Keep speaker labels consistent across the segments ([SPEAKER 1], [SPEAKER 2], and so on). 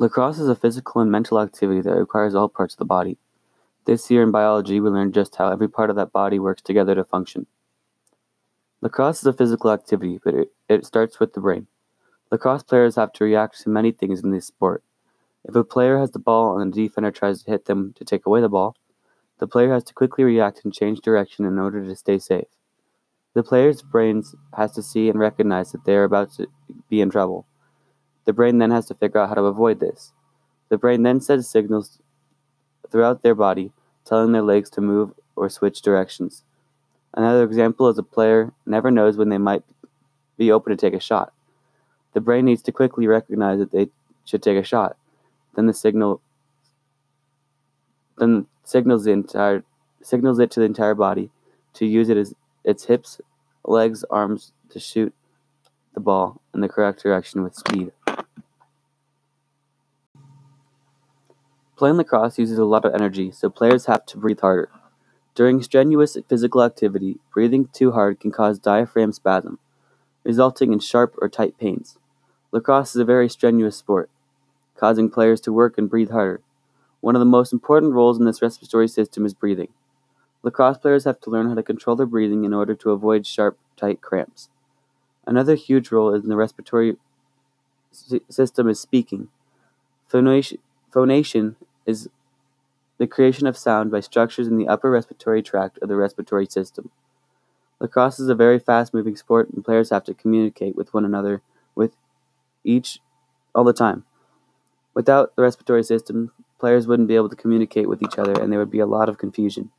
[SPEAKER 1] Lacrosse is a physical and mental activity that requires all parts of the body. This year in biology, we learned just how every part of that body works together to function. Lacrosse is a physical activity, but it starts with the brain. Lacrosse players have to react to many things in this sport. If a player has the ball and the defender tries to hit them to take away the ball, the player has to quickly react and change direction in order to stay safe. The player's brain has to see and recognize that they are about to be in trouble. The brain then has to figure out how to avoid this. The brain then sends signals throughout their body, telling their legs to move or switch directions. Another example is a player never knows when they might be open to take a shot. The brain needs to quickly recognize that they should take a shot. Then signals it to the entire body to use it as its hips, legs, arms to shoot the ball in the correct direction with speed. Playing lacrosse uses a lot of energy, so players have to breathe harder. During strenuous physical activity, breathing too hard can cause diaphragm spasm, resulting in sharp or tight pains. Lacrosse is a very strenuous sport, causing players to work and breathe harder. One of the most important roles in this respiratory system is breathing. Lacrosse players have to learn how to control their breathing in order to avoid sharp, tight cramps. Another huge role in the respiratory system is speaking. Phonation is the creation of sound by structures in the upper respiratory tract of the respiratory system. Lacrosse is a very fast-moving sport, and players have to communicate with one another all the time. Without the respiratory system, players wouldn't be able to communicate with each other, and there would be a lot of confusion.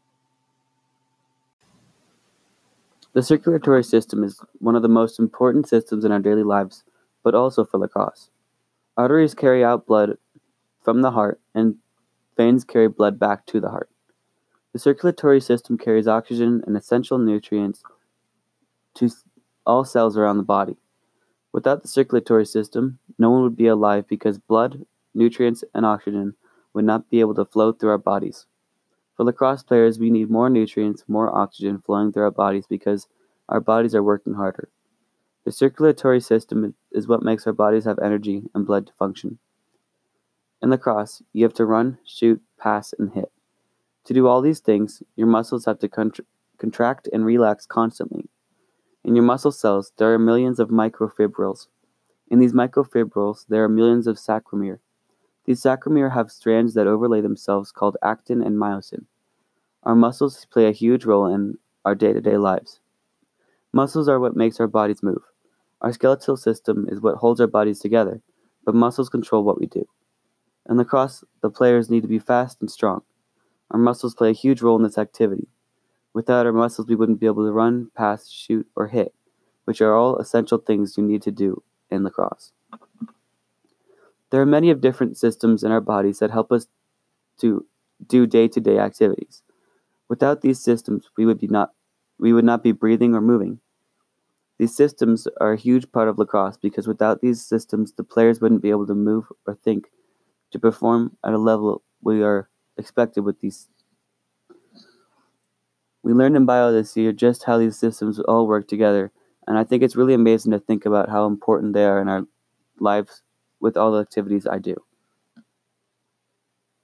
[SPEAKER 1] The circulatory system is one of the most important systems in our daily lives, but also for lacrosse. Arteries carry out blood from the heart, and veins carry blood back to the heart. The circulatory system carries oxygen and essential nutrients to all cells around the body. Without the circulatory system, no one would be alive because blood, nutrients, and oxygen would not be able to flow through our bodies. For lacrosse players, we need more nutrients, more oxygen flowing through our bodies because our bodies are working harder. The circulatory system is what makes our bodies have energy and blood to function. In lacrosse, you have to run, shoot, pass, and hit. To do all these things, your muscles have to contract and relax constantly. In your muscle cells, there are millions of microfibrils. In these microfibrils, there are millions of sarcomere. These sarcomere have strands that overlay themselves called actin and myosin. Our muscles play a huge role in our day-to-day lives. Muscles are what makes our bodies move. Our skeletal system is what holds our bodies together, but muscles control what we do. In lacrosse, the players need to be fast and strong. Our muscles play a huge role in this activity. Without our muscles, we wouldn't be able to run, pass, shoot, or hit, which are all essential things you need to do in lacrosse. There are many of different systems in our bodies that help us to do day-to-day activities. Without these systems, we would not be breathing or moving. These systems are a huge part of lacrosse because without these systems, the players wouldn't be able to move or think to perform at a level we are expected with these. We learned in bio this year just how these systems all work together, and I think it's really amazing to think about how important they are in our lives with all the activities I do.